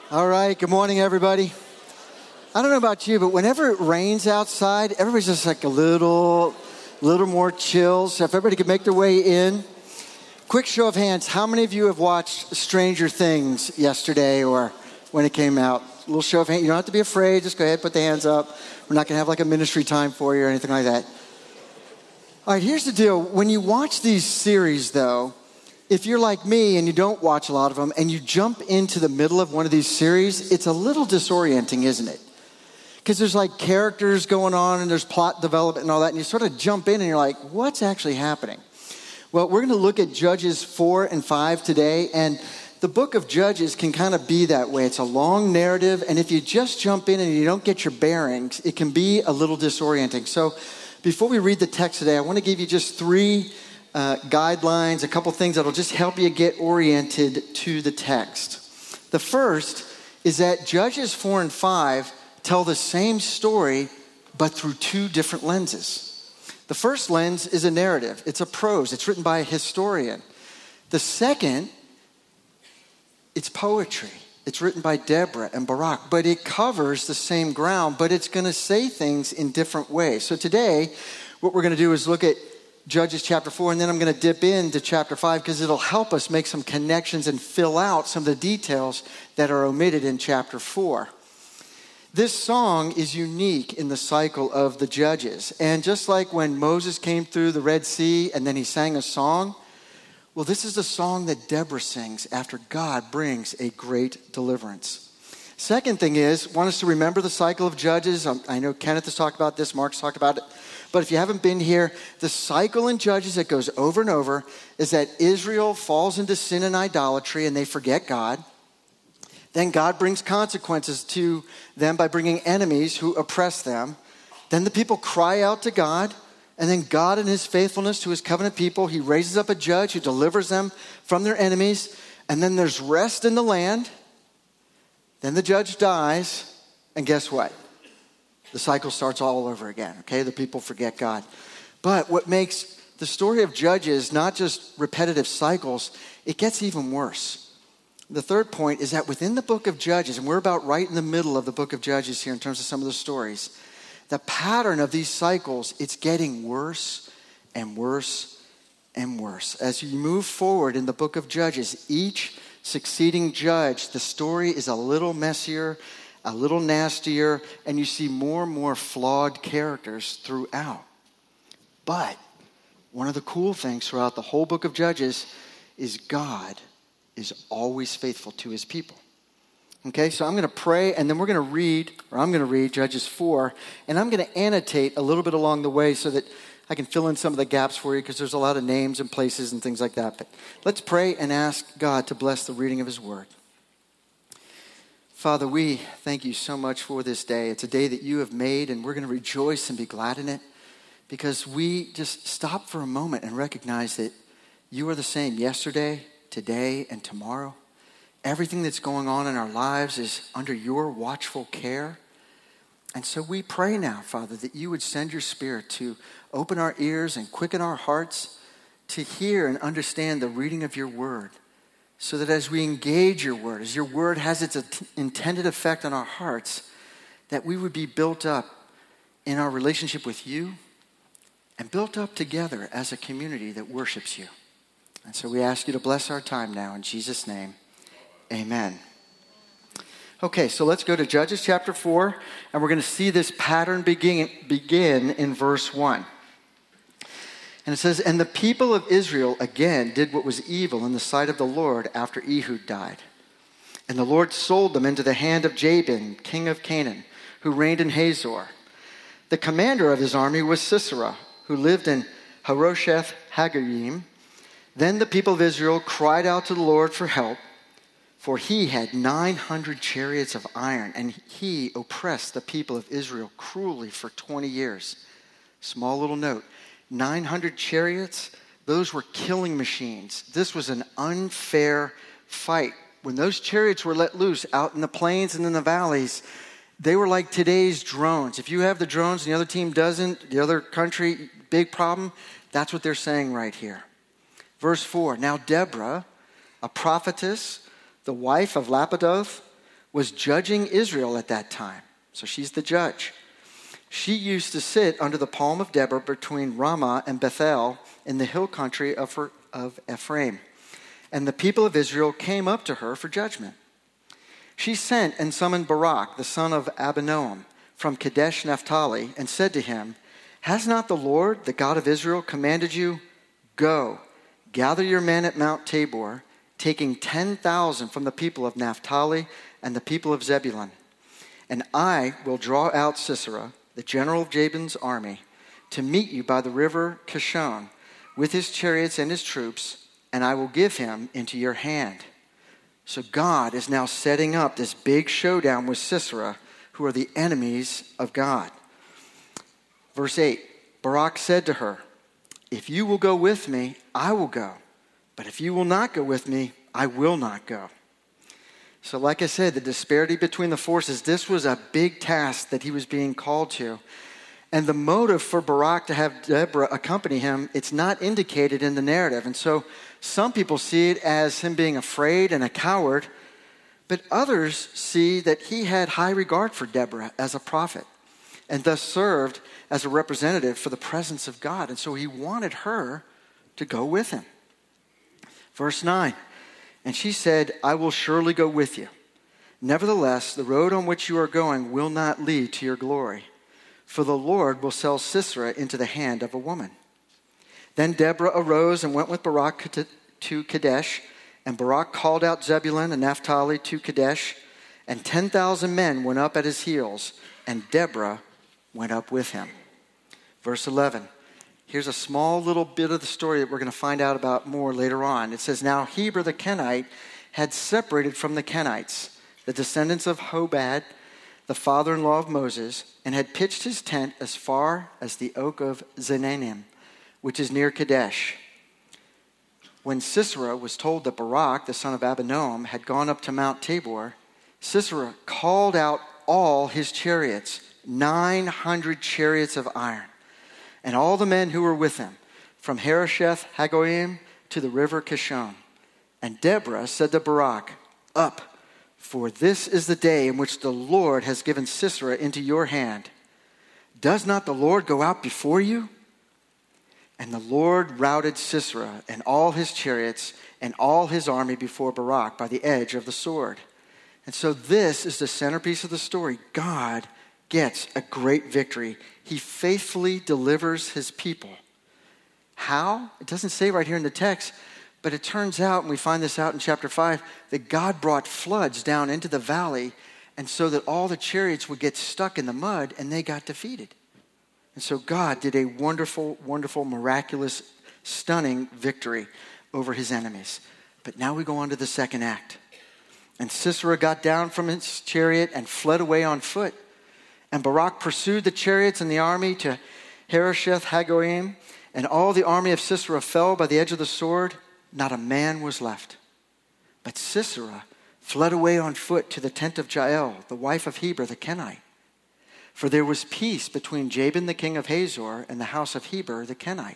All right, good morning, everybody. I don't know about you, but whenever it rains outside, everybody's just like a little more chill. So if everybody could make their way in. Quick show of hands, how many of you have watched Stranger Things yesterday or when it came out? A little show of hands. You don't have to be afraid. Just go ahead, put the hands up. We're not going to have like a ministry time for you or anything like that. All right, here's the deal. When you watch these series, though, if you're like me and you don't watch a lot of them and you jump into the middle of one of these series, it's a little disorienting, isn't it? Because there's like characters going on and there's plot development and all that, and you sort of jump in and you're like, what's actually happening? Well, we're going to look at Judges 4 and 5 today, and the book of Judges can kind of be that way. It's a long narrative, and if you just jump in and you don't get your bearings, it can be a little disorienting. So before we read the text today, I want to give you just three guidelines, a couple things that'll just help you get oriented to the text. The first is that Judges 4 and 5 tell the same story, but through two different lenses. The first lens is a narrative. It's a prose. It's written by a historian. The second, it's poetry. It's written by Deborah and Barak, but it covers the same ground, but it's going to say things in different ways. So today, what we're going to do is look at Judges chapter 4, and then I'm going to dip into chapter 5 because it'll help us make some connections and fill out some of the details that are omitted in chapter 4. This song is unique in the cycle of the Judges. And just like when Moses came through the Red Sea and then he sang a song, well, this is the song that Deborah sings after God brings a great deliverance. Second thing is, I want us to remember the cycle of Judges. I know Kenneth has talked about this, Mark's talked about it. But if you haven't been here, the cycle in Judges that goes over and over is that Israel falls into sin and idolatry and they forget God. Then God brings consequences to them by bringing enemies who oppress them. Then the people cry out to God. And then God, in his faithfulness to his covenant people, he raises up a judge who delivers them from their enemies. And then there's rest in the land. Then the judge dies. And guess what? The cycle starts all over again, okay? The people forget God. But what makes the story of Judges not just repetitive cycles, it gets even worse. The third point is that within the book of Judges, and we're about right in the middle of the book of Judges here in terms of some of the stories, the pattern of these cycles, it's getting worse and worse and worse. As you move forward in the book of Judges, each succeeding judge, the story is a little messier, a little nastier, and you see more and more flawed characters throughout. But one of the cool things throughout the whole book of Judges is God is always faithful to his people. Okay, so I'm going to pray, and then I'm going to read Judges 4, and I'm going to annotate a little bit along the way so that I can fill in some of the gaps for you because there's a lot of names and places and things like that. But let's pray and ask God to bless the reading of his word. Father, we thank you so much for this day. It's a day that you have made, and we're going to rejoice and be glad in it because we just stop for a moment and recognize that you are the same yesterday, today, and tomorrow. Everything that's going on in our lives is under your watchful care. And so we pray now, Father, that you would send your Spirit to open our ears and quicken our hearts to hear and understand the reading of your word, so that as we engage your word, as your word has its intended effect on our hearts, that we would be built up in our relationship with you and built up together as a community that worships you. And so we ask you to bless our time now in Jesus' name. Amen. Okay, so let's go to Judges chapter 4, and we're going to see this pattern begin in verse 1. And it says, "And the people of Israel again did what was evil in the sight of the Lord after Ehud died. And the Lord sold them into the hand of Jabin, king of Canaan, who reigned in Hazor. The commander of his army was Sisera, who lived in Harosheth Hagoyim. Then the people of Israel cried out to the Lord for help, for he had 900 chariots of iron, and he oppressed the people of Israel cruelly for 20 years. Small little note, 900 chariots, those were killing machines. This was an unfair fight. When those chariots were let loose out in the plains and in the valleys, they were like today's drones. If you have the drones and the other team doesn't, the other country, big problem. That's what they're saying right here. Verse 4, "Now Deborah, a prophetess, the wife of Lapidoth, was judging Israel at that time. So she's the judge. She used to sit under the palm of Deborah between Ramah and Bethel in the hill country of Ephraim. And the people of Israel came up to her for judgment. She sent and summoned Barak, the son of Abinoam, from Kadesh Naphtali, and said to him, "Has not the Lord, the God of Israel, commanded you, 'Go, gather your men at Mount Tabor, taking 10,000 from the people of Naphtali and the people of Zebulun. And I will draw out Sisera, the general of Jabin's army, to meet you by the river Kishon with his chariots and his troops, and I will give him into your hand.'" So God is now setting up this big showdown with Sisera, who are the enemies of God. Verse 8, Barak said to her, "If you will go with me, I will go. But if you will not go with me, I will not go." So like I said, the disparity between the forces, this was a big task that he was being called to. And the motive for Barak to have Deborah accompany him, it's not indicated in the narrative. And so some people see it as him being afraid and a coward, but others see that he had high regard for Deborah as a prophet and thus served as a representative for the presence of God. And so he wanted her to go with him. Verse 9, and she said, "I will surely go with you. Nevertheless, the road on which you are going will not lead to your glory, for the Lord will sell Sisera into the hand of a woman." Then Deborah arose and went with Barak to Kadesh, and Barak called out Zebulun and Naphtali to Kadesh, and 10,000 men went up at his heels, and Deborah went up with him. Verse 11. Here's a small little bit of the story that we're going to find out about more later on. It says, "Now Heber the Kenite had separated from the Kenites, the descendants of Hobad, the father-in-law of Moses, and had pitched his tent as far as the oak of Zenanim, which is near Kadesh. When Sisera was told that Barak, the son of Abinoam, had gone up to Mount Tabor, Sisera called out all his chariots, 900 chariots of iron, and all the men who were with him, from Harosheth Hagoyim to the river Kishon. And Deborah said to Barak, 'Up, for this is the day in which the Lord has given Sisera into your hand. Does not the Lord go out before you?' And the Lord routed Sisera and all his chariots and all his army before Barak by the edge of the sword." And so this is the centerpiece of the story. God gets a great victory. He faithfully delivers his people. How? It doesn't say right here in the text, but it turns out, and we find this out in chapter 5, that God brought floods down into the valley, and so that all the chariots would get stuck in the mud and they got defeated. And so God did a wonderful, wonderful, miraculous, stunning victory over his enemies. But now we go on to the second act. "And Sisera got down from his chariot and fled away on foot. And Barak pursued the chariots and the army to Harosheth Hagoyim, and all the army of Sisera fell by the edge of the sword. Not a man was left. But Sisera fled away on foot to the tent of Jael, the wife of Heber the Kenite. For there was peace between Jabin the king of Hazor and the house of Heber the Kenite.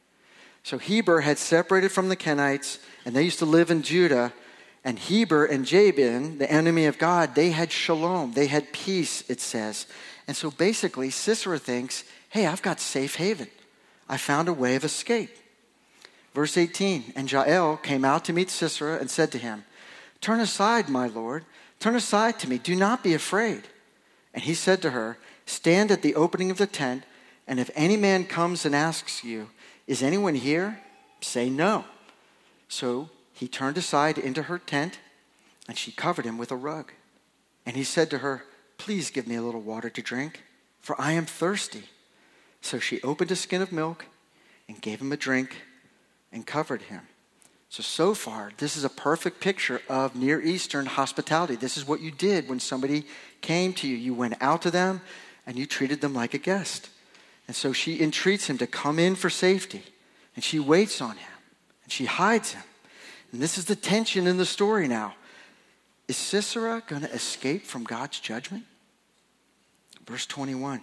So Heber had separated from the Kenites, and they used to live in Judah. And Heber and Jabin, the enemy of God, they had shalom. They had peace, it says. And so basically, Sisera thinks, hey, I've got safe haven. I found a way of escape. Verse 18, and Jael came out to meet Sisera and said to him, "Turn aside, my lord. Turn aside to me. Do not be afraid." And he said to her, "Stand at the opening of the tent, and if any man comes and asks you, 'Is anyone here?' say no." So he turned aside into her tent, and she covered him with a rug. And he said to her, "Please give me a little water to drink, for I am thirsty." So she opened a skin of milk and gave him a drink and covered him. So far, this is a perfect picture of Near Eastern hospitality. This is what you did when somebody came to you. You went out to them and you treated them like a guest. And so she entreats him to come in for safety. And she waits on him. And she hides him. And this is the tension in the story now. Is Sisera going to escape from God's judgment? Verse 21.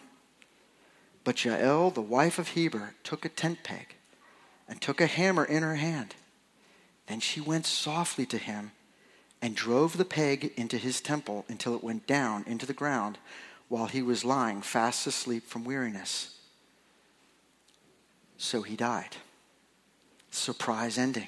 But Jael, the wife of Heber, took a tent peg and took a hammer in her hand. Then she went softly to him and drove the peg into his temple until it went down into the ground while he was lying fast asleep from weariness. So he died. Surprise ending.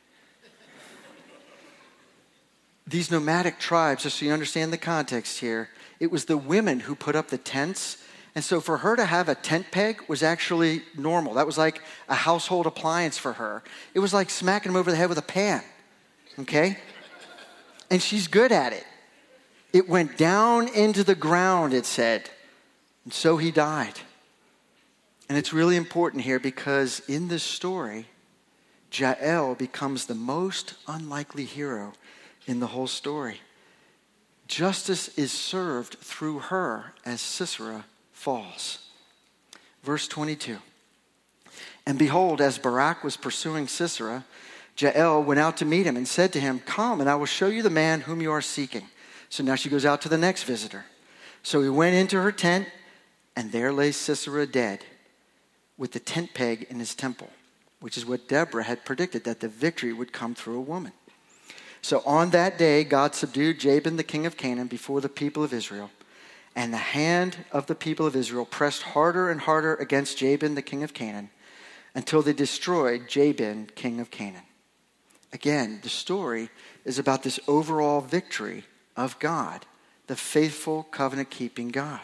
These nomadic tribes, just so you understand the context here, it was the women who put up the tents. And so for her to have a tent peg was actually normal. That was like a household appliance for her. It was like smacking him over the head with a pan. Okay? And she's good at it. It went down into the ground, it said. And so he died. And it's really important here because in this story, Jael becomes the most unlikely hero in the whole story. Justice is served through her as Sisera falls. Verse 22. And behold, as Barak was pursuing Sisera, Jael went out to meet him and said to him, "Come, and I will show you the man whom you are seeking." So now she goes out to the next visitor. So he went into her tent, and there lay Sisera dead, with the tent peg in his temple, which is what Deborah had predicted, that the victory would come through a woman. So on that day, God subdued Jabin, the king of Canaan, before the people of Israel. And the hand of the people of Israel pressed harder and harder against Jabin, the king of Canaan, until they destroyed Jabin, king of Canaan. Again, the story is about this overall victory of God, the faithful, covenant-keeping God.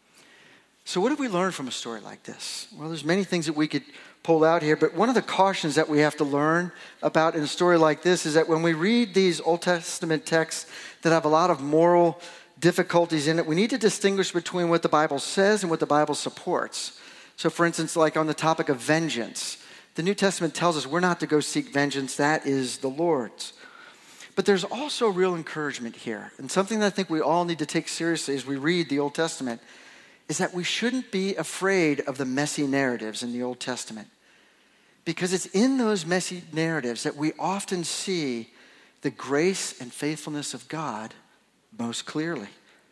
So what do we learn from a story like this? Well, there's many things that we could pull out here, but one of the cautions that we have to learn about in a story like this is that when we read these Old Testament texts that have a lot of moral difficulties in it, we need to distinguish between what the Bible says and what the Bible supports. So for instance, like on the topic of vengeance, the New Testament tells us we're not to go seek vengeance, that is the Lord's. But there's also real encouragement here, and something that I think we all need to take seriously as we read the Old Testament is that we shouldn't be afraid of the messy narratives in the Old Testament. Because it's in those messy narratives that we often see the grace and faithfulness of God most clearly.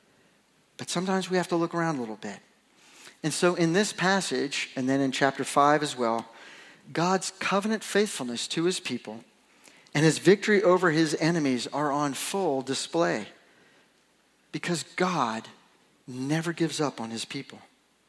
But sometimes we have to look around a little bit. And so in this passage, and then in chapter 5 as well, God's covenant faithfulness to his people and his victory over his enemies are on full display. Because God never gives up on his people.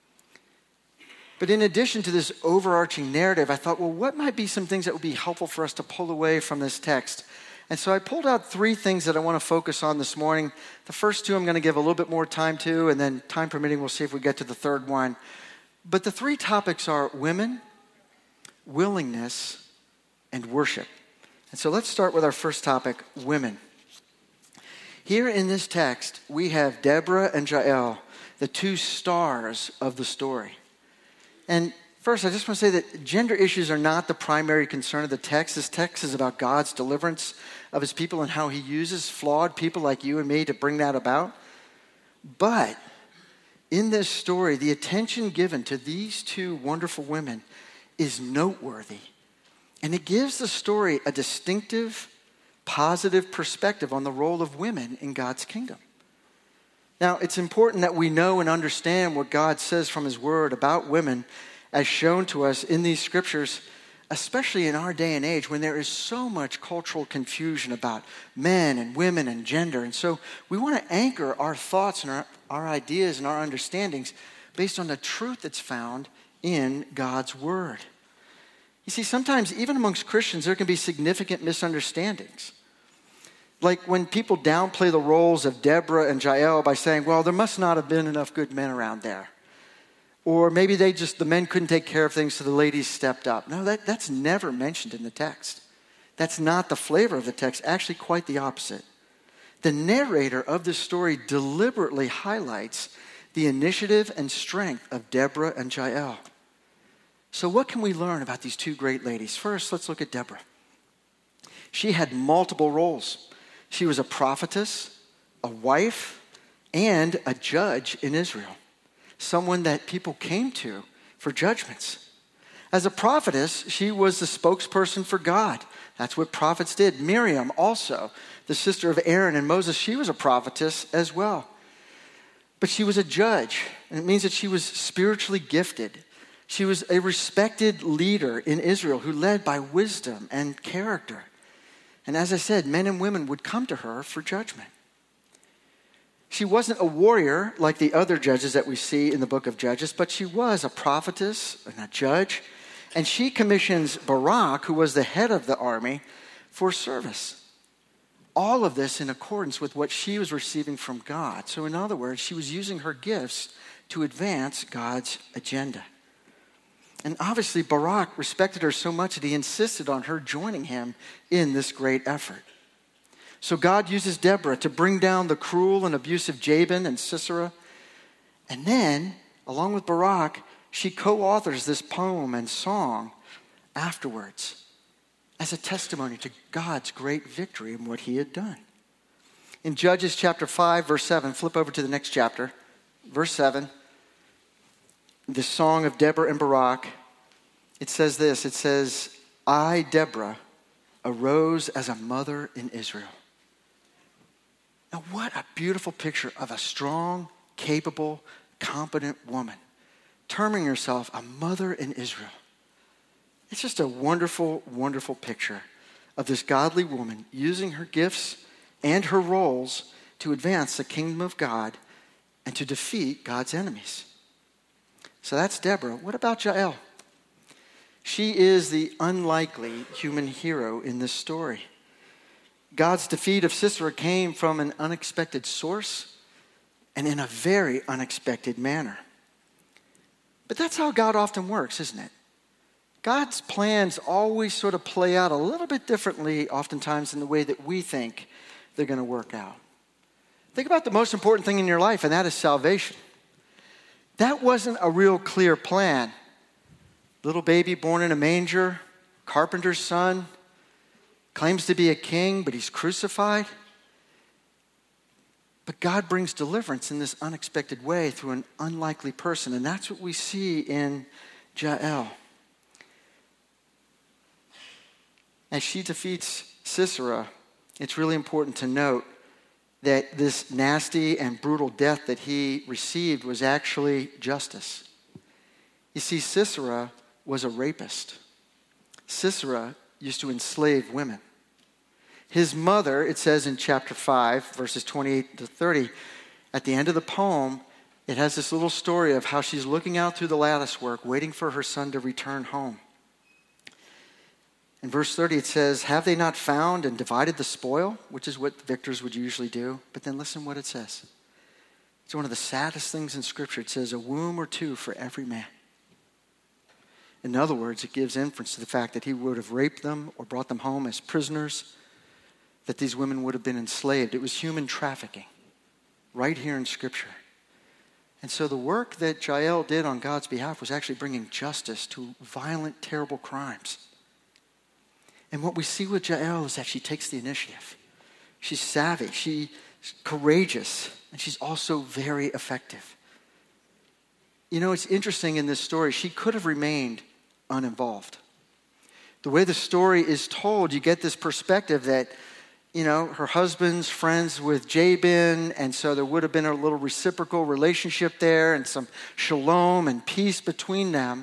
But in addition to this overarching narrative, I thought, well, what might be some things that would be helpful for us to pull away from this text? And so I pulled out 3 things that I want to focus on this morning. The first 2 I'm going to give a little bit more time to, and then time permitting, we'll see if we get to the third one. But the 3 topics are women, willingness, and worship. And so let's start with our first topic, women. Here in this text, we have Deborah and Jael, the 2 stars of the story. And first, I just want to say that gender issues are not the primary concern of the text. This text is about God's deliverance of his people and how he uses flawed people like you and me to bring that about. But in this story, the attention given to these 2 wonderful women is noteworthy. And it gives the story a distinctive, positive perspective on the role of women in God's kingdom. Now, it's important that we know and understand what God says from his word about women as shown to us in these scriptures, especially in our day and age when there is so much cultural confusion about men and women and gender. And so we want to anchor our thoughts and our ideas and our understandings based on the truth that's found in God's word. You see, sometimes even amongst Christians, there can be significant misunderstandings. Like when people downplay the roles of Deborah and Jael by saying, well, there must not have been enough good men around there. Or maybe the men couldn't take care of things, so the ladies stepped up. No, that's never mentioned in the text. That's not the flavor of the text, actually quite the opposite. The narrator of this story deliberately highlights the initiative and strength of Deborah and Jael. So what can we learn about these 2 great ladies? First, let's look at Deborah. She had multiple roles. She was a prophetess, a wife, and a judge in Israel. Someone that people came to for judgments. As a prophetess, she was the spokesperson for God. That's what prophets did. Miriam also, the sister of Aaron and Moses, she was a prophetess as well. But she was a judge, and it means that she was spiritually gifted. She was a respected leader in Israel who led by wisdom and character. And as I said, men and women would come to her for judgment. She wasn't a warrior like the other judges that we see in the book of Judges, but she was a prophetess and a judge. And she commissions Barak, who was the head of the army, for service. All of this in accordance with what she was receiving from God. So in other words, she was using her gifts to advance God's agenda. And obviously Barak respected her so much that he insisted on her joining him in this great effort. So God uses Deborah to bring down the cruel and abusive Jabin and Sisera. And then, along with Barak, she co-authors this poem and song afterwards as a testimony to God's great victory in what he had done. In Judges chapter 5, verse 7, flip over to the next chapter, verse 7, the song of Deborah and Barak, it says this, it says, I, Deborah, arose as a mother in Israel. Now, what a beautiful picture of a strong, capable, competent woman terming herself a mother in Israel. It's just a wonderful, wonderful picture of this godly woman using her gifts and her roles to advance the kingdom of God and to defeat God's enemies. So that's Deborah. What about Jael? She is the unlikely human hero in this story. God's defeat of Sisera came from an unexpected source and in a very unexpected manner. But that's how God often works, isn't it? God's plans always sort of play out a little bit differently oftentimes in the way that we think they're going to work out. Think about the most important thing in your life, and that is salvation. That wasn't a real clear plan. Little baby born in a manger, carpenter's son, claims to be a king, but he's crucified. But God brings deliverance in this unexpected way through an unlikely person, and that's what we see in Jael. As she defeats Sisera, it's really important to note that this nasty and brutal death that he received was actually justice. You see, Sisera was a rapist. Sisera used to enslave women. His mother, it says in chapter 5, verses 28 to 30, at the end of the poem, it has this little story of how she's looking out through the latticework, waiting for her son to return home. In verse 30, it says, have they not found and divided the spoil? Which is what victors would usually do. But then listen what it says. It's one of the saddest things in Scripture. It says, a womb or two for every man. In other words, it gives inference to the fact that he would have raped them or brought them home as prisoners, that these women would have been enslaved. It was human trafficking right here in Scripture. And so the work that Jael did on God's behalf was actually bringing justice to violent, terrible crimes. And what we see with Jael is that she takes the initiative. She's savvy, she's courageous, and she's also very effective. You know, it's interesting in this story, she could have remained uninvolved. The way the story is told, you get this perspective that, you know, her husband's friends with Jabin, and so there would have been a little reciprocal relationship there and some shalom and peace between them.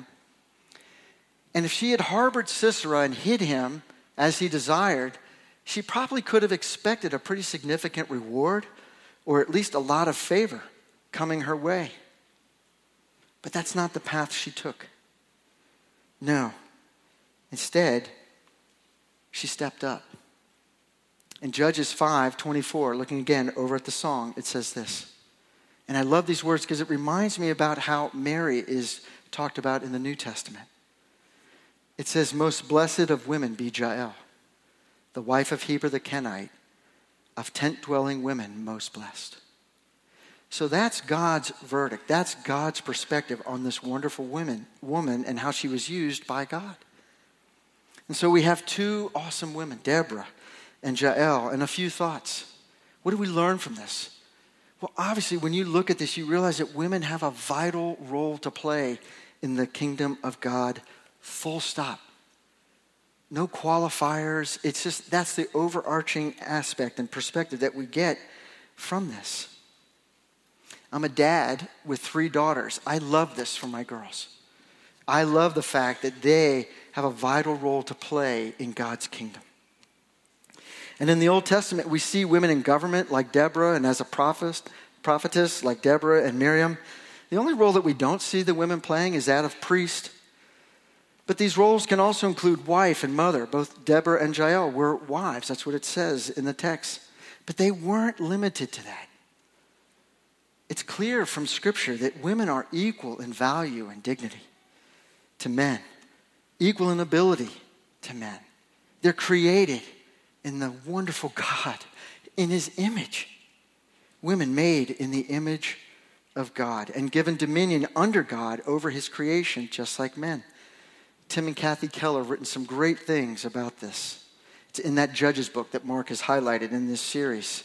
And if she had harbored Sisera and hid him as he desired, she probably could have expected a pretty significant reward or at least a lot of favor coming her way. But that's not the path she took. No. Instead, she stepped up. In Judges 5:24, looking again over at the song, it says this. And I love these words because it reminds me about how Mary is talked about in the New Testament. It says, most blessed of women be Jael, the wife of Heber the Kenite, of tent-dwelling women most blessed. So that's God's verdict. That's God's perspective on this wonderful woman and how she was used by God. And so we have two awesome women, Deborah and Jael, and a few thoughts. What do we learn from this? Well, obviously, when you look at this, you realize that women have a vital role to play in the kingdom of God. Full stop. No qualifiers. It's just, that's the overarching aspect and perspective that we get from this. I'm a dad with 3 daughters. I love this for my girls. I love the fact that they have a vital role to play in God's kingdom. And in the Old Testament, we see women in government like Deborah, and as a prophetess like Deborah and Miriam. The only role that we don't see the women playing is that of priest. But these roles can also include wife and mother. Both Deborah and Jael were wives. That's what it says in the text. But they weren't limited to that. It's clear from Scripture that women are equal in value and dignity to men, equal in ability to men. They're created in the wonderful God, in His image. Women made in the image of God and given dominion under God over His creation, just like men. Tim and Kathy Keller have written some great things about this. It's in that Judges book that Mark has highlighted in this series.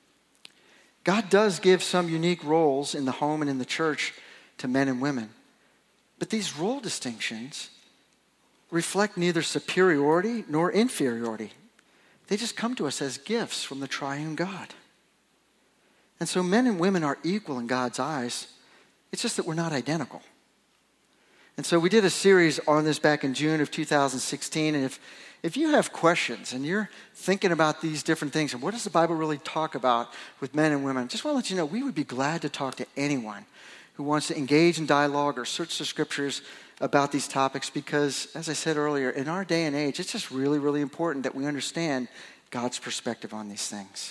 God does give some unique roles in the home and in the church to men and women. But these role distinctions reflect neither superiority nor inferiority. They just come to us as gifts from the triune God. And so men and women are equal in God's eyes. It's just that we're not identical. And so we did a series on this back in June of 2016. And if you have questions and you're thinking about these different things and what does the Bible really talk about with men and women, just want to let you know we would be glad to talk to anyone who wants to engage in dialogue or search the Scriptures about these topics, because, as I said earlier, in our day and age, it's just really, really important that we understand God's perspective on these things.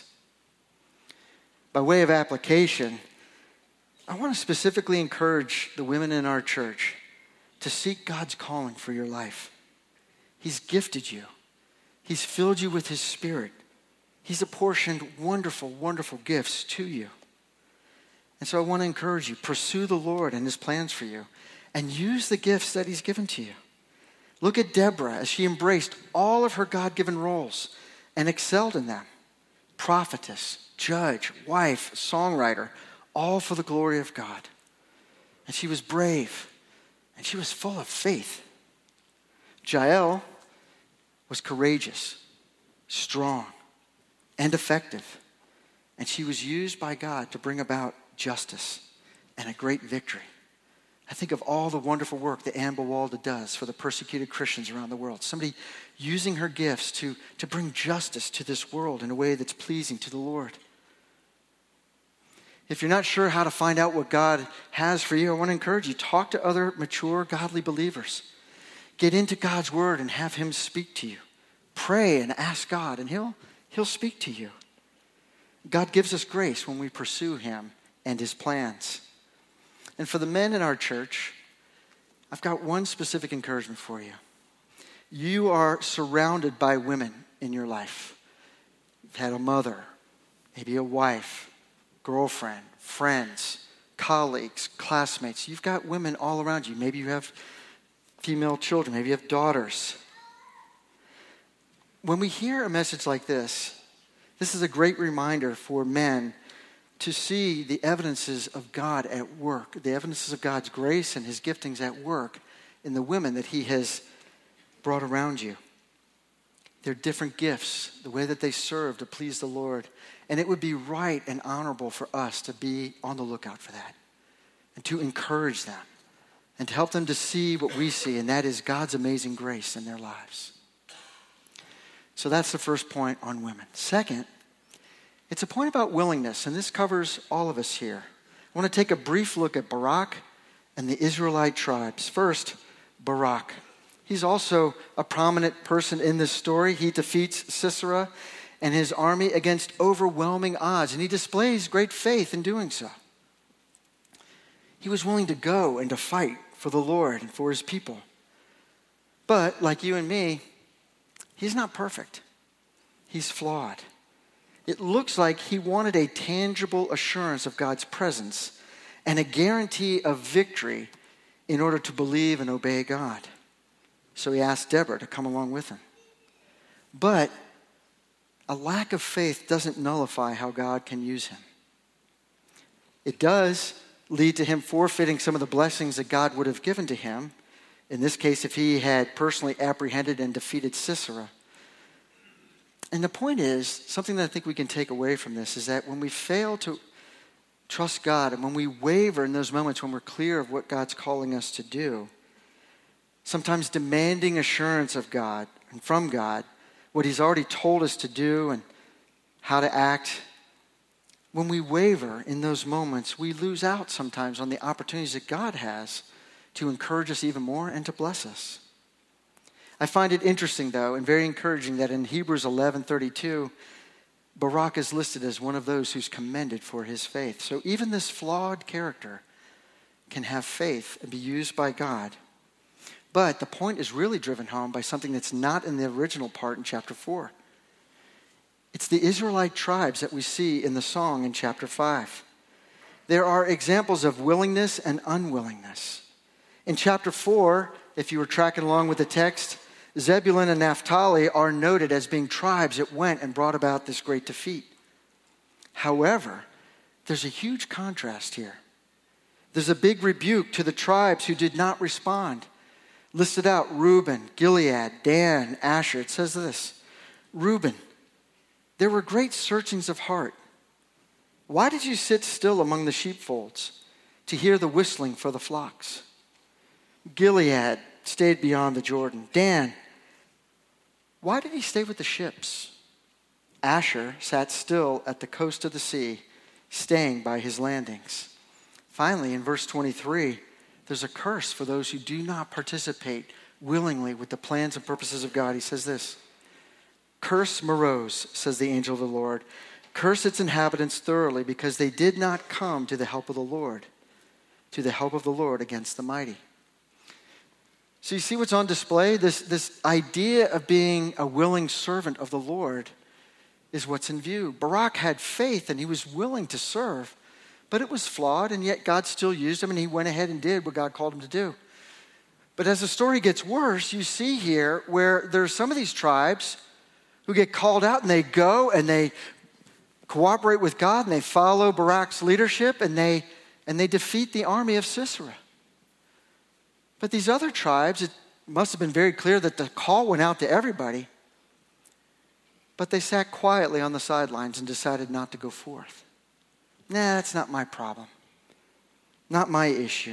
By way of application, I want to specifically encourage the women in our church to seek God's calling for your life. He's gifted you. He's filled you with His Spirit. He's apportioned wonderful, wonderful gifts to you. And so I want to encourage you, pursue the Lord and His plans for you and use the gifts that He's given to you. Look at Deborah as she embraced all of her God-given roles and excelled in them. Prophetess, judge, wife, songwriter, all for the glory of God. And she was brave and she was full of faith. Jael was courageous, strong, and effective. And she was used by God to bring about justice and a great victory. I think of all the wonderful work that Anne Bawalda does for the persecuted Christians around the world. Somebody using her gifts to bring justice to this world in a way that's pleasing to the Lord. If you're not sure how to find out what God has for you, I want to encourage you, talk to other mature, godly believers. Get into God's Word and have Him speak to you. Pray and ask God, and He'll speak to you. God gives us grace when we pursue Him and His plans. And for the men in our church, I've got one specific encouragement for you. You are surrounded by women in your life. You've had a mother, maybe a wife, girlfriend, friends, colleagues, classmates. You've got women all around you. Maybe you have female children. Maybe you have daughters. When we hear a message like this is a great reminder for men to see the evidences of God at work, the evidences of God's grace and His giftings at work in the women that He has brought around you. They're different gifts, the way that they serve to please the Lord. And it would be right and honorable for us to be on the lookout for that and to encourage them and to help them to see what we see, and that is God's amazing grace in their lives. So that's the first point on women. Second, it's a point about willingness, and this covers all of us here. I want to take a brief look at Barak and the Israelite tribes. First, Barak. He's also a prominent person in this story. He defeats Sisera and his army against overwhelming odds, and he displays great faith in doing so. He was willing to go and to fight for the Lord and for His people. But, like you and me, he's not perfect. He's flawed. It looks like he wanted a tangible assurance of God's presence and a guarantee of victory in order to believe and obey God. So he asked Deborah to come along with him. But a lack of faith doesn't nullify how God can use him. It does lead to him forfeiting some of the blessings that God would have given to him. In this case, if he had personally apprehended and defeated Sisera. And the point is, something that I think we can take away from this is that when we fail to trust God and when we waver in those moments when we're clear of what God's calling us to do, sometimes demanding assurance of God and from God what he's already told us to do and how to act, when we waver in those moments, we lose out sometimes on the opportunities that God has to encourage us even more and to bless us. I find it interesting, though, and very encouraging that in Hebrews 11:32, Barak is listed as one of those who's commended for his faith. So even this flawed character can have faith and be used by God. But the point is really driven home by something that's not in the original part in chapter 4. It's the Israelite tribes that we see in the song in chapter 5. There are examples of willingness and unwillingness. In chapter 4, if you were tracking along with the text, Zebulun and Naphtali are noted as being tribes that went and brought about this great defeat. However, there's a huge contrast here. There's a big rebuke to the tribes who did not respond. Listed out, Reuben, Gilead, Dan, Asher. It says this, Reuben, there were great searchings of heart. Why did you sit still among the sheepfolds to hear the whistling for the flocks? Gilead stayed beyond the Jordan. Dan, why did he stay with the ships? Asher sat still at the coast of the sea, staying by his landings. Finally, in verse 23, there's a curse for those who do not participate willingly with the plans and purposes of God. He says this, curse Meroz, says the angel of the Lord. Curse its inhabitants thoroughly because they did not come to the help of the Lord, against the mighty. So you see what's on display? This idea of being a willing servant of the Lord is what's in view. Barak had faith and he was willing to serve, but it was flawed, and yet God still used him and he went ahead and did what God called him to do. But as the story gets worse, you see here where there's some of these tribes who get called out and they go and they cooperate with God and they follow Barak's leadership and they defeat the army of Sisera. But these other tribes, it must have been very clear that the call went out to everybody, but they sat quietly on the sidelines and decided not to go forth. Nah, that's not my problem. Not my issue.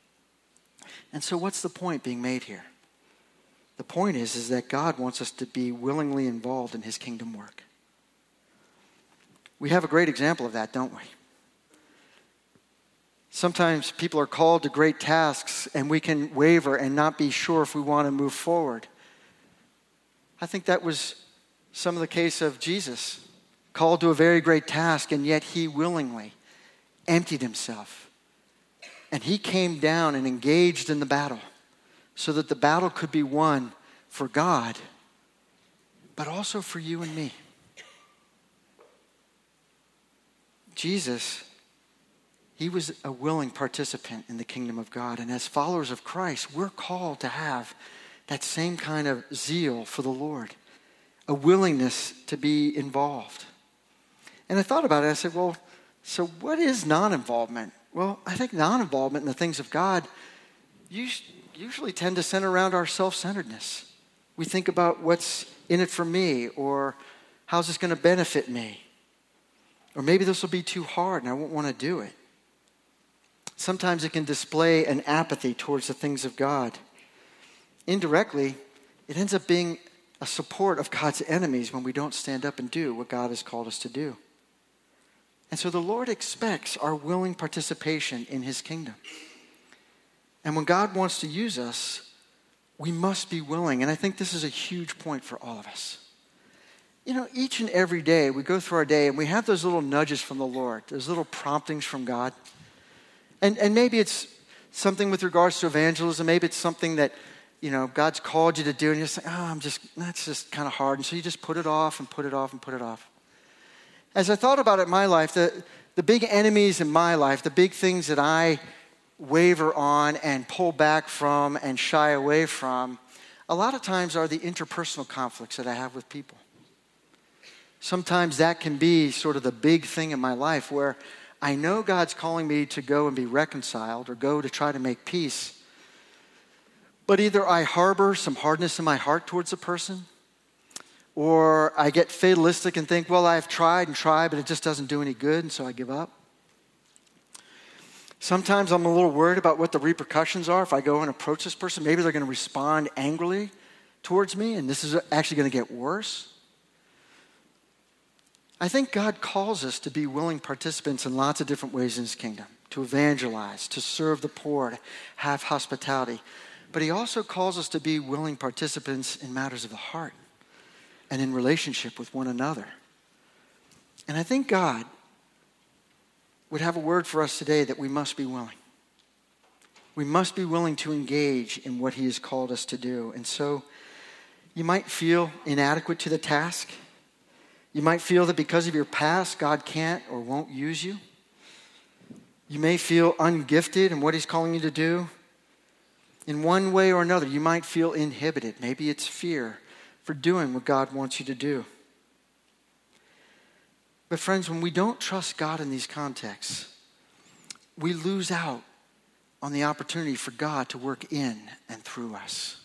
And so what's the point being made here? The point is that God wants us to be willingly involved in his kingdom work. We have a great example of that, don't we? Sometimes people are called to great tasks and we can waver and not be sure if we want to move forward. I think that was some of the case of Jesus, called to a very great task, and yet he willingly emptied himself. And he came down and engaged in the battle so that the battle could be won for God, but also for you and me. Jesus, he was a willing participant in the kingdom of God. And as followers of Christ, we're called to have that same kind of zeal for the Lord, a willingness to be involved. And I thought about it. I said, well, so what is non-involvement? Well, I think non-involvement in the things of God usually tend to center around our self-centeredness. We think about what's in it for me, or how's this going to benefit me? Or maybe this will be too hard and I won't want to do it. Sometimes it can display an apathy towards the things of God. Indirectly, it ends up being a support of God's enemies when we don't stand up and do what God has called us to do. And so the Lord expects our willing participation in his kingdom. And when God wants to use us, we must be willing. And I think this is a huge point for all of us. You know, each and every day we go through our day and we have those little nudges from the Lord, those little promptings from God. And maybe it's something with regards to evangelism. Maybe it's something that, you know, God's called you to do and you're just like, that's just kind of hard. And so you just put it off and put it off and put it off. As I thought about it in my life, the big enemies in my life, the big things that I waver on and pull back from and shy away from, a lot of times are the interpersonal conflicts that I have with people. Sometimes that can be sort of the big thing in my life where I know God's calling me to go and be reconciled or go to try to make peace. But either I harbor some hardness in my heart towards a person, or I get fatalistic and think, well, I've tried and tried, but it just doesn't do any good, and so I give up. Sometimes I'm a little worried about what the repercussions are if I go and approach this person. Maybe they're going to respond angrily towards me, and this is actually going to get worse. I think God calls us to be willing participants in lots of different ways in his kingdom, to evangelize, to serve the poor, to have hospitality. But he also calls us to be willing participants in matters of the heart and in relationship with one another. And I think God would have a word for us today that we must be willing. We must be willing to engage in what he has called us to do. And so you might feel inadequate to the task. You might feel that because of your past, God can't or won't use you. You may feel ungifted in what he's calling you to do. In one way or another, you might feel inhibited. Maybe it's fear for doing what God wants you to do. But friends, when we don't trust God in these contexts, we lose out on the opportunity for God to work in and through us.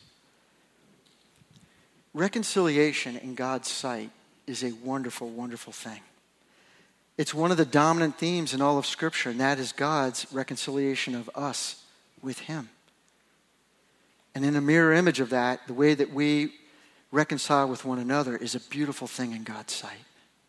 Reconciliation in God's sight is a wonderful, wonderful thing. It's one of the dominant themes in all of Scripture, and that is God's reconciliation of us with him. And in a mirror image of that, the way that we reconcile with one another is a beautiful thing in God's sight.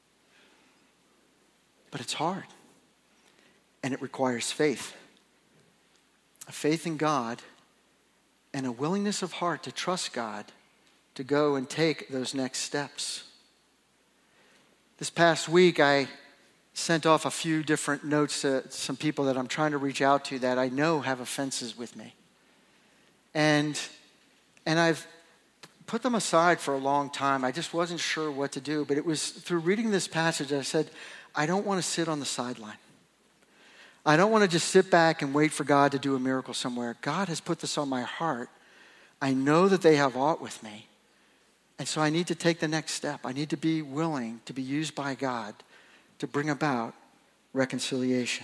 But it's hard, and it requires faith. A faith in God and a willingness of heart to trust God to go and take those next steps. This past week, I sent off a few different notes to some people that I'm trying to reach out to that I know have offenses with me. And I've put them aside for a long time. I just wasn't sure what to do. But it was through reading this passage I said, I don't want to sit on the sideline. I don't want to just sit back and wait for God to do a miracle somewhere. God has put this on my heart. I know that they have aught with me. And so I need to take the next step. I need to be willing to be used by God to bring about reconciliation.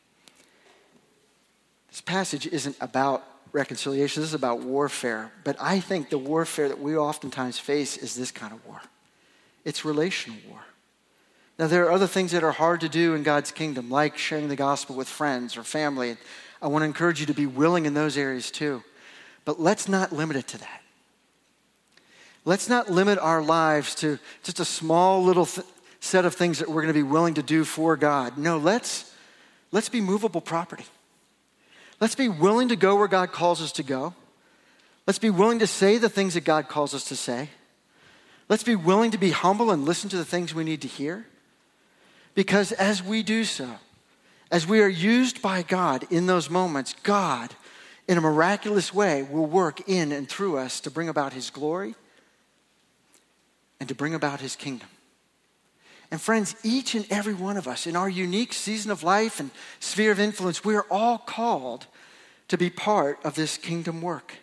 This passage isn't about reconciliation. This is about warfare. But I think the warfare that we oftentimes face is this kind of war. It's relational war. Now, there are other things that are hard to do in God's kingdom, like sharing the gospel with friends or family. I want to encourage you to be willing in those areas too. But let's not limit it to that. Let's not limit our lives to just a small little set of things that we're going to be willing to do for God. No, let's be movable property. Let's be willing to go where God calls us to go. Let's be willing to say the things that God calls us to say. Let's be willing to be humble and listen to the things we need to hear. Because as we do so, as we are used by God in those moments, God, in a miraculous way, will work in and through us to bring about his glory and to bring about his kingdom. And friends, each and every one of us in our unique season of life and sphere of influence, we are all called to be part of this kingdom work.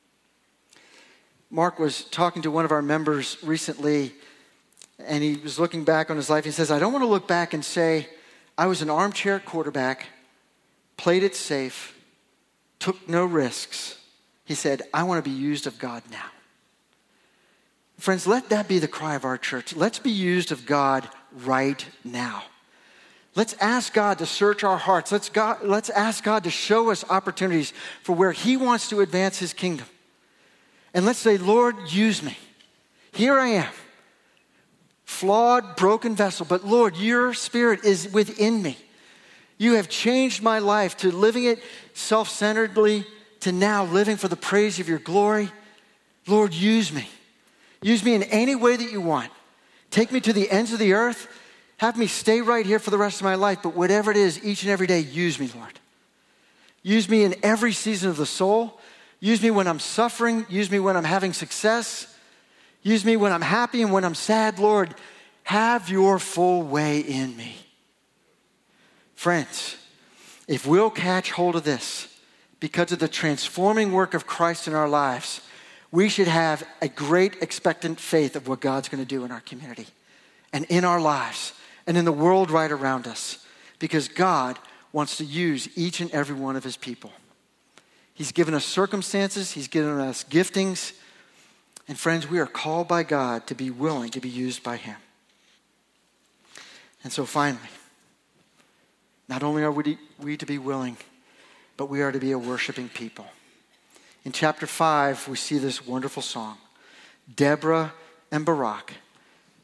Mark was talking to one of our members recently, and he was looking back on his life. He says, I don't want to look back and say, I was an armchair quarterback, played it safe, took no risks. He said, I want to be used of God now. Friends, let that be the cry of our church. Let's be used of God right now. Let's ask God to search our hearts. Let's ask God to show us opportunities for where he wants to advance his kingdom. And let's say, Lord, use me. Here I am. Flawed, broken vessel. But Lord, your spirit is within me. You have changed my life to living it self-centeredly to now living for the praise of your glory. Lord, use me. Use me in any way that you want. Take me to the ends of the earth. Have me stay right here for the rest of my life. But whatever it is, each and every day, use me, Lord. Use me in every season of the soul. Use me when I'm suffering. Use me when I'm having success. Use me when I'm happy and when I'm sad. Lord, have your full way in me. Friends, if we'll catch hold of this, because of the transforming work of Christ in our lives, we should have a great expectant faith of what God's going to do in our community and in our lives and in the world right around us, because God wants to use each and every one of his people. He's given us circumstances. He's given us giftings. And friends, we are called by God to be willing to be used by him. And so finally, not only are we to be willing, but we are to be a worshiping people. In chapter 5, we see this wonderful song. Deborah and Barak,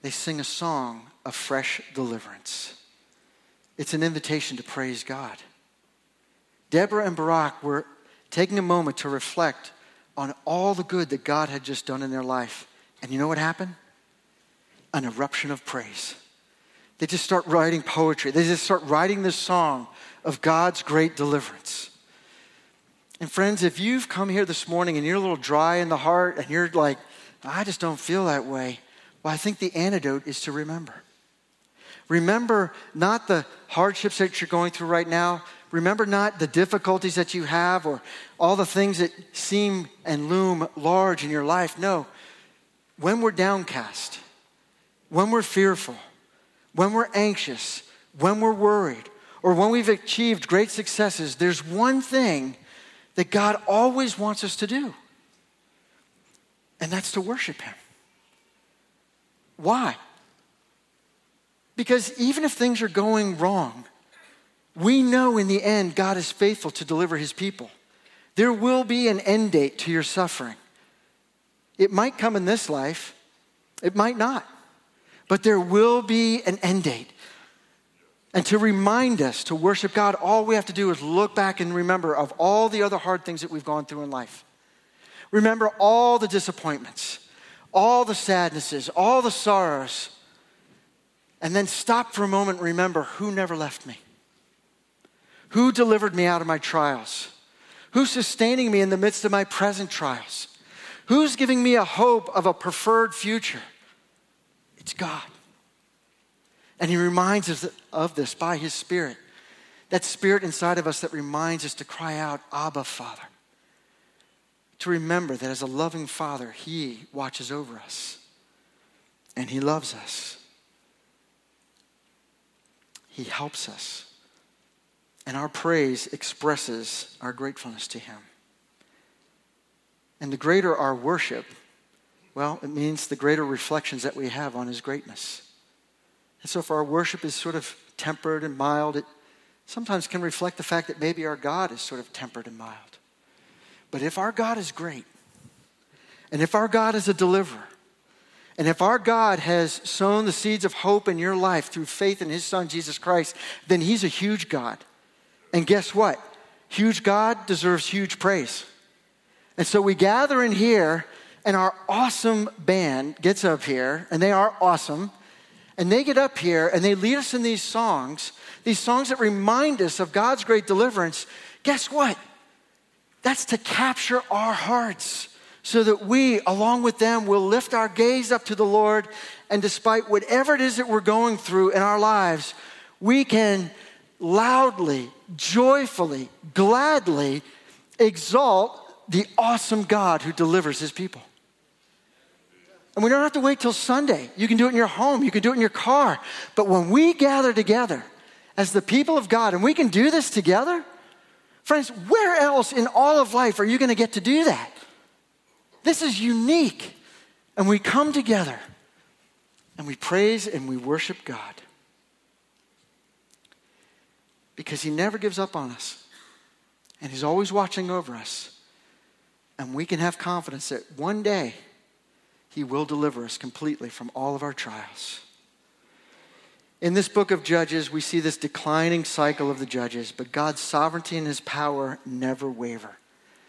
they sing a song of fresh deliverance. It's an invitation to praise God. Deborah and Barak were taking a moment to reflect on all the good that God had just done in their life. And you know what happened? An eruption of praise. They just start writing poetry. They just start writing this song of God's great deliverance. And friends, if you've come here this morning and you're a little dry in the heart and you're like, I just don't feel that way, well, I think the antidote is to remember. Remember not the hardships that you're going through right now. Remember not the difficulties that you have or all the things that seem and loom large in your life. No, when we're downcast, when we're fearful, when we're anxious, when we're worried, or when we've achieved great successes, there's one thing that God always wants us to do, and that's to worship Him. Why? Because even if things are going wrong, we know in the end God is faithful to deliver His people. There will be an end date to your suffering. It might come in this life, it might not, but there will be an end date. And to remind us to worship God, all we have to do is look back and remember of all the other hard things that we've gone through in life. Remember all the disappointments, all the sadnesses, all the sorrows. And then stop for a moment and remember who never left me. Who delivered me out of my trials? Who's sustaining me in the midst of my present trials? Who's giving me a hope of a preferred future? It's God. And He reminds us of this by His Spirit. That Spirit inside of us that reminds us to cry out, Abba, Father. To remember that as a loving Father, He watches over us. And He loves us. He helps us. And our praise expresses our gratefulness to Him. And the greater our worship, well, it means the greater reflections that we have on His greatness. And so if our worship is sort of tempered and mild, it sometimes can reflect the fact that maybe our God is sort of tempered and mild. But if our God is great, and if our God is a deliverer, and if our God has sown the seeds of hope in your life through faith in His Son, Jesus Christ, then He's a huge God. And guess what? Huge God deserves huge praise. And so we gather in here, and our awesome band gets up here, and they are awesome. And they get up here, and they lead us in these songs that remind us of God's great deliverance. Guess what? That's to capture our hearts so that we, along with them, will lift our gaze up to the Lord. And despite whatever it is that we're going through in our lives, we can loudly, joyfully, gladly exalt the awesome God who delivers His people. And we don't have to wait till Sunday. You can do it in your home. You can do it in your car. But when we gather together as the people of God, and we can do this together, friends, where else in all of life are you going to get to do that? This is unique. And we come together and we praise and we worship God. Because He never gives up on us. And He's always watching over us. And we can have confidence that one day He will deliver us completely from all of our trials. In this book of Judges, we see this declining cycle of the judges, but God's sovereignty and His power never waver.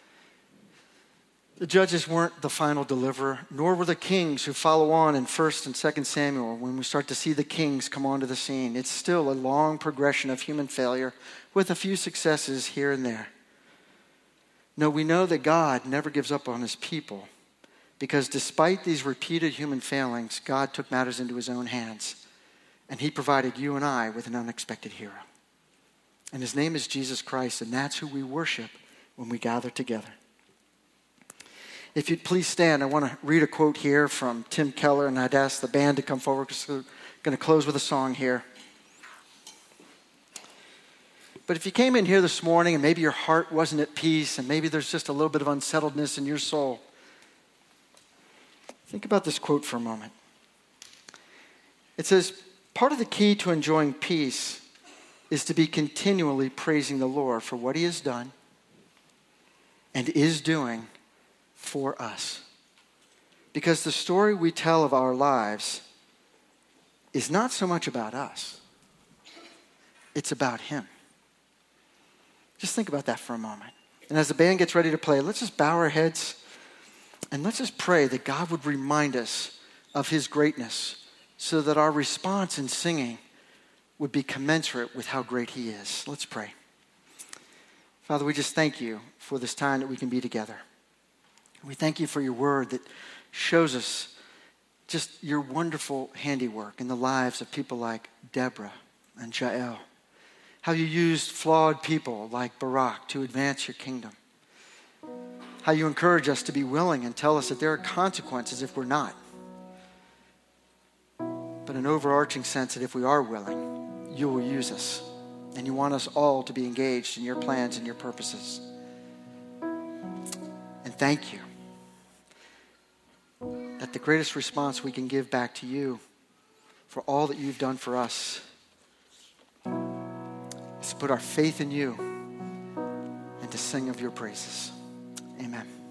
The judges weren't the final deliverer, nor were the kings who follow on in 1 and 2 Samuel when we start to see the kings come onto the scene. It's still a long progression of human failure with a few successes here and there. No, we know that God never gives up on His people because despite these repeated human failings, God took matters into His own hands and He provided you and I with an unexpected hero. And His name is Jesus Christ, and that's who we worship when we gather together. If you'd please stand, I want to read a quote here from Tim Keller, and I'd ask the band to come forward because we're going to close with a song here. But if you came in here this morning and maybe your heart wasn't at peace and maybe there's just a little bit of unsettledness in your soul, think about this quote for a moment. It says, part of the key to enjoying peace is to be continually praising the Lord for what He has done and is doing for us. Because the story we tell of our lives is not so much about us. It's about him. Just think about that for a moment. And as the band gets ready to play, let's just bow our heads and let's just pray that God would remind us of his greatness so that our response in singing would be commensurate with how great he is. Let's pray. Father, we just thank you for this time that we can be together. We thank you for your word that shows us just your wonderful handiwork in the lives of people like Deborah and Jael. How you used flawed people like Barak to advance your kingdom. How you encourage us to be willing and tell us that there are consequences if we're not. But an overarching sense that if we are willing, you will use us. And you want us all to be engaged in your plans and your purposes. And thank you that the greatest response we can give back to you for all that you've done for us is to put our faith in you and to sing of your praises. Amen.